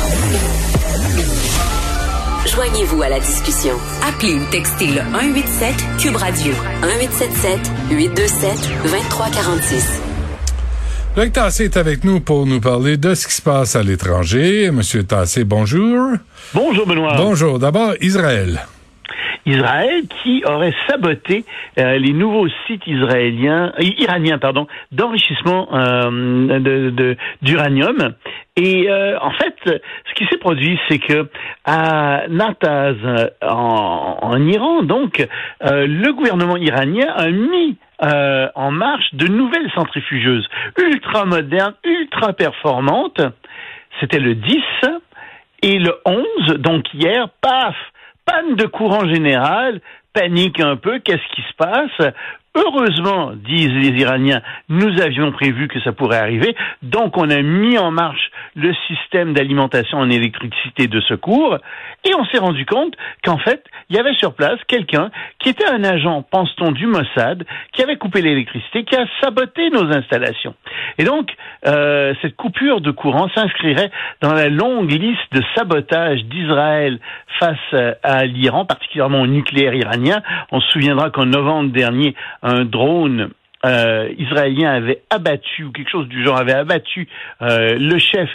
Joignez-vous à la discussion. Appelez ou textez le 187 Cube Radio 1877 827 2346. Luc Tassé est avec nous pour nous parler de ce qui se passe à l'étranger. Monsieur Tassé, bonjour. Bonjour Benoît. Bonjour. D'abord, Israël qui aurait saboté les nouveaux sites iraniens d'enrichissement d'uranium. Et en fait, ce qui s'est produit, c'est que à Natanz, en Iran, donc, le gouvernement iranien a mis en marche de nouvelles centrifugeuses ultra modernes, ultra performantes. C'était le 10 et le 11, donc hier, paf, panne de courant général, panique un peu, qu'est-ce qui se passe? Heureusement, disent les Iraniens, nous avions prévu que ça pourrait arriver, donc on a mis en marche le système d'alimentation en électricité de secours, et on s'est rendu compte qu'en fait, il y avait sur place quelqu'un qui était un agent, pense-t-on, du Mossad, qui avait coupé l'électricité, qui a saboté nos installations. Et donc, cette coupure de courant s'inscrirait dans la longue liste de sabotage d'Israël face à l'Iran, particulièrement au nucléaire iranien. On se souviendra qu'en novembre dernier, un drone israélien avait abattu, ou quelque chose du genre, avait abattu le chef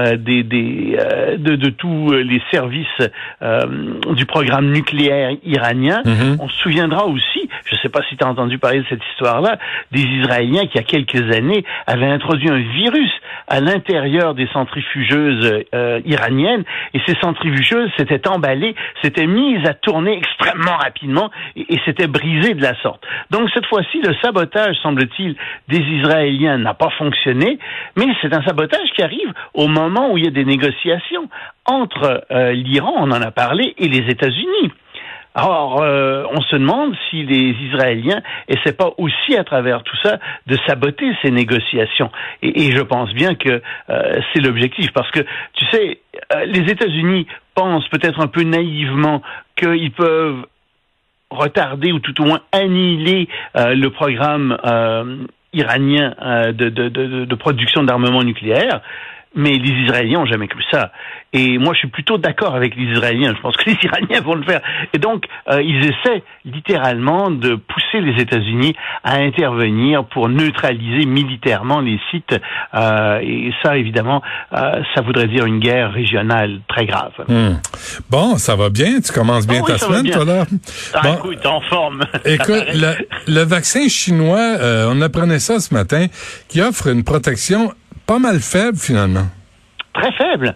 de tous les services du programme nucléaire iranien. Mm-hmm. On se souviendra aussi, je ne sais pas si tu as entendu parler de cette histoire-là, des Israéliens qui, il y a quelques années, avaient introduit un virus à l'intérieur des centrifugeuses iraniennes, et ces centrifugeuses s'étaient emballées, s'étaient mises à tourner extrêmement rapidement, et s'étaient brisées de la sorte. Donc cette fois-ci, le sabotage, semble-t-il, des Israéliens n'a pas fonctionné, mais c'est un sabotage qui arrive au moment où il y a des négociations entre l'Iran, on en a parlé, et les États-Unis. Alors, on se demande si les Israéliens essaient pas aussi, à travers tout ça, de saboter ces négociations. Et je pense bien que c'est l'objectif, parce que, tu sais, les États-Unis pensent peut-être un peu naïvement qu'ils peuvent retarder ou tout au moins annihiler le programme iranien de production d'armement nucléaire, mais les Israéliens n'ont jamais cru ça. Et moi, je suis plutôt d'accord avec les Israéliens. Je pense que les Iraniens vont le faire. Et donc, ils essaient littéralement de pousser les États-Unis à intervenir pour neutraliser militairement les sites. Et ça, évidemment, ça voudrait dire une guerre régionale très grave. Bon, ça va bien. Tu commences bien ta semaine, toi, là? Bon. Écoute, en forme. Écoute, le vaccin chinois, on apprenait ça ce matin, qui offre une protection pas mal faible, finalement. Très faible,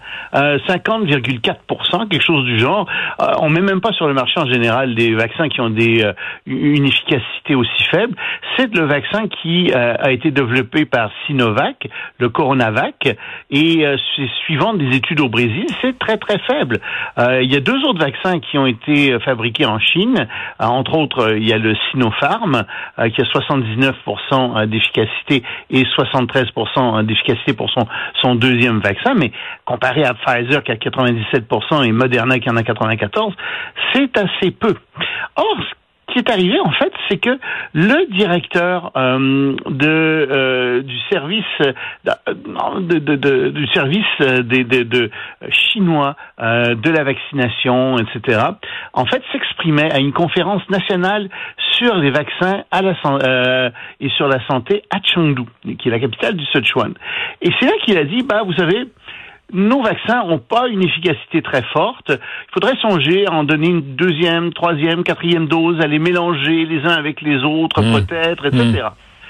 50,4%, quelque chose du genre. On met même pas sur le marché en général des vaccins qui ont une efficacité aussi faible. C'est le vaccin qui a été développé par Sinovac, le Coronavac, et c'est suivant des études au Brésil, c'est très très faible. Il y a 2 autres vaccins qui ont été fabriqués en Chine, entre autres il y a le Sinopharm qui a 79% d'efficacité et 73% d'efficacité pour son deuxième vaccin, mais comparé à Pfizer qui a 97% et Moderna qui en a 94%, c'est assez peu. Or, ce qui est arrivé, en fait, c'est que le directeur du service chinois de la vaccination, etc., en fait, s'exprimait à une conférence nationale sur les vaccins et sur la santé à Chengdu, qui est la capitale du Sichuan. Et c'est là qu'il a dit, vous savez, nos vaccins n'ont pas une efficacité très forte. Il faudrait songer à en donner une 2e, 3e, 4e dose, à les mélanger les uns avec les autres, peut-être, etc.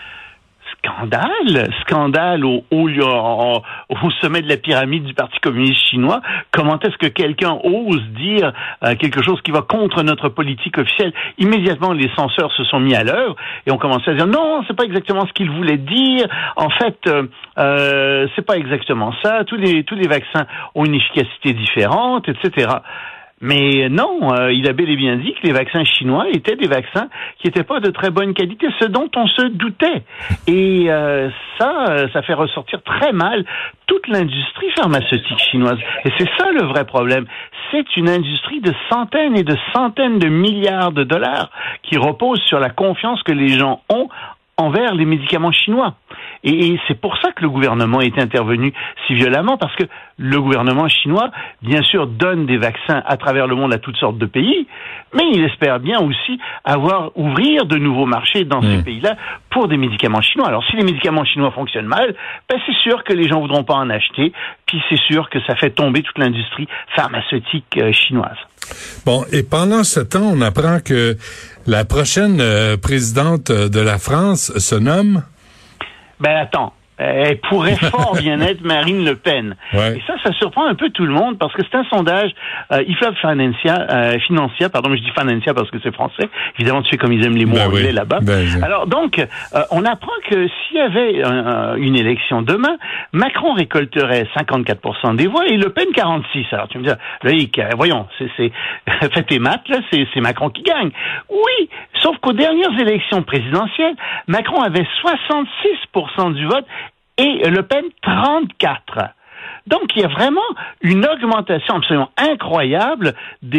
Scandale au sommet de la pyramide du Parti communiste chinois. Comment est-ce que quelqu'un ose dire quelque chose qui va contre notre politique officielle? Immédiatement, les censeurs se sont mis à l'œuvre et ont commencé à dire non, c'est pas exactement ce qu'il voulait dire. En fait, c'est pas exactement ça. Tous les vaccins ont une efficacité différente, etc. Mais non, il a bel et bien dit que les vaccins chinois étaient des vaccins qui n'étaient pas de très bonne qualité, ce dont on se doutait. Et ça fait ressortir très mal toute l'industrie pharmaceutique chinoise. Et c'est ça le vrai problème. C'est une industrie de centaines et de centaines de milliards de dollars qui repose sur la confiance que les gens ont envers les médicaments chinois. Et c'est pour ça que le gouvernement est intervenu si violemment, parce que le gouvernement chinois, bien sûr, donne des vaccins à travers le monde à toutes sortes de pays, mais il espère bien aussi ouvrir de nouveaux marchés dans ces pays-là pour des médicaments chinois. Alors, si les médicaments chinois fonctionnent mal, c'est sûr que les gens voudront pas en acheter, puis c'est sûr que ça fait tomber toute l'industrie pharmaceutique chinoise. Bon, et pendant ce temps, on apprend que la prochaine présidente de la France se nomme... Attends. Elle pourrait fort bien être Marine Le Pen. Ouais. Et ça surprend un peu tout le monde parce que c'est un sondage IFOP Financia, pardon, mais je dis Financia parce que c'est français. Évidemment, tu sais comme ils aiment les mots anglais là-bas. Alors donc, on apprend que s'il y avait une élection demain, Macron récolterait 54% des voix et Le Pen 46%. Alors tu me dis, Loïc, voyons, fais tes maths, là, c'est Macron qui gagne. Oui, sauf qu'aux dernières élections présidentielles, Macron avait 66% du vote et Le Pen 34%. Donc, il y a vraiment une augmentation absolument incroyable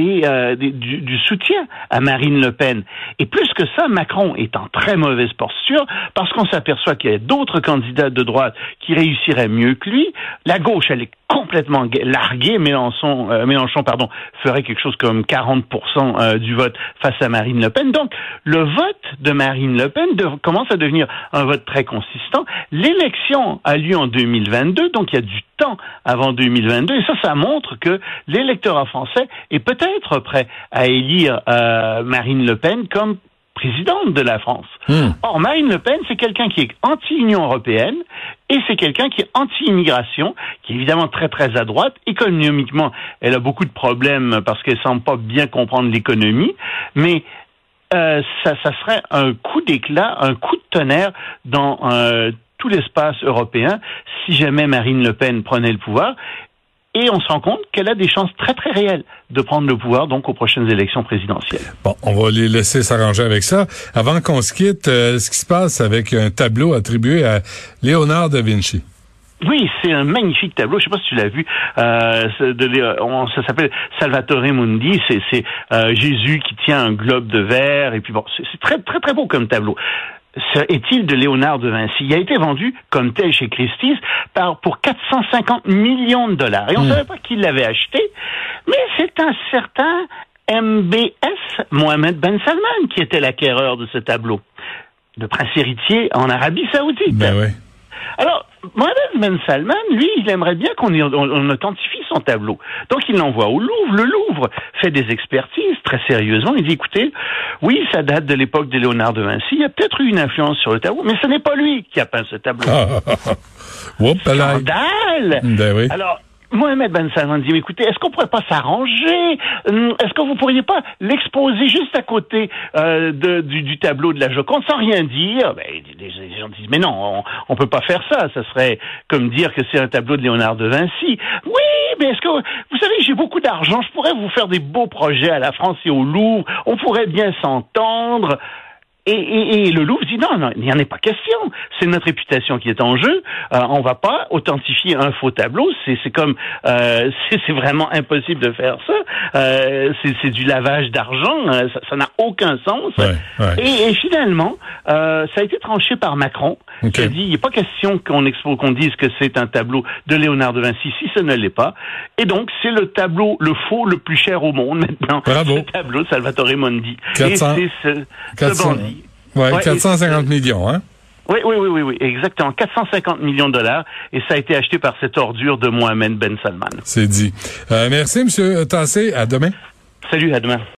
du soutien à Marine Le Pen. Et plus que ça, Macron est en très mauvaise posture parce qu'on s'aperçoit qu'il y a d'autres candidats de droite qui réussiraient mieux que lui. La gauche, elle est complètement larguée. Mélenchon, ferait quelque chose comme 40% du vote face à Marine Le Pen. Donc, le vote de Marine Le Pen commence à devenir un vote très consistant. L'élection a lieu en 2022, donc il y a du temps avant 2022, et ça montre que l'électorat français est peut-être prêt à élire Marine Le Pen comme présidente de la France. Or, Marine Le Pen, c'est quelqu'un qui est anti-Union européenne et c'est quelqu'un qui est anti-immigration, qui est évidemment très très à droite. Économiquement, elle a beaucoup de problèmes parce qu'elle semble pas bien comprendre l'économie, mais ça serait un coup d'éclat, un coup de tonnerre dans tout l'espace européen si jamais Marine Le Pen prenait le pouvoir. Et on se rend compte qu'elle a des chances très, très réelles de prendre le pouvoir, donc, aux prochaines élections présidentielles. Bon, on va les laisser s'arranger avec ça. Avant qu'on se quitte, ce qui se passe avec un tableau attribué à Léonard da Vinci. Oui, c'est un magnifique tableau. Je sais pas si tu l'as vu. Ça s'appelle Salvatore Mundi. C'est Jésus qui tient un globe de verre. Et puis bon, c'est très, très, très beau comme tableau. Est-il de Léonard de Vinci? Il a été vendu comme tel chez Christie's pour 450 millions de dollars. Et on ne savait pas qui l'avait acheté, mais c'est un certain MBS, Mohammed Ben Salman, qui était l'acquéreur de ce tableau. Le prince héritier en Arabie Saoudite. Oui. Alors, Mohammed Ben Salman, lui, il aimerait bien qu'on authentifie son tableau. Donc, il l'envoie au Louvre. Le Louvre fait des expertises très sérieusement. Il dit, écoutez, oui, ça date de l'époque de Léonard de Vinci. Il y a peut-être eu une influence sur le tableau, mais ce n'est pas lui qui a peint ce tableau. Scandale! Oui. Alors, Mohammed Ben Salman dit, écoutez, est-ce qu'on pourrait pas s'arranger? Est-ce que vous pourriez pas l'exposer juste à côté du tableau de la Joconde sans rien dire? Les gens disent, mais non, on peut pas faire ça. Ça serait comme dire que c'est un tableau de Léonard de Vinci. Oui, mais est-ce que, vous savez, j'ai beaucoup d'argent, je pourrais vous faire des beaux projets à la France et au Louvre, on pourrait bien s'entendre. Et le Louvre dit non, il n'y en est pas question. C'est notre réputation qui est en jeu. On va pas authentifier un faux tableau. C'est comme c'est vraiment impossible de faire ça. C'est du lavage d'argent. Ça n'a aucun sens. Ouais. Et finalement, ça a été tranché par Macron, qui a dit il n'est pas question qu'on dise que c'est un tableau de Léonard de Vinci si ce ne l'est pas. Et donc c'est le tableau, le faux, le plus cher au monde maintenant. Bravo. Ce tableau Salvatore Mundi. 400, et c'est ce bandit. Ouais, 450 millions, hein? Oui, exactement. 450 millions de dollars. Et ça a été acheté par cette ordure de Mohammed Ben Salman. C'est dit. Merci, M. Tassé. À demain. Salut, à demain.